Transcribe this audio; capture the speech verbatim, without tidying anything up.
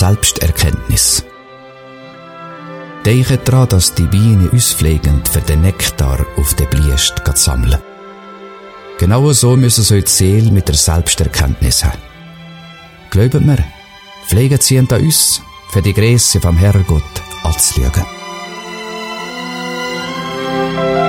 Selbsterkenntnis. Denke daran, dass die Bienen uns pflegen, für den Nektar auf den Bliest zu sammeln. Genau so müssen sie die Seele mit der Selbsterkenntnis haben. Glaubt mir, pflegen sie an uns, für die Größe vom Herrgott anzuschauen.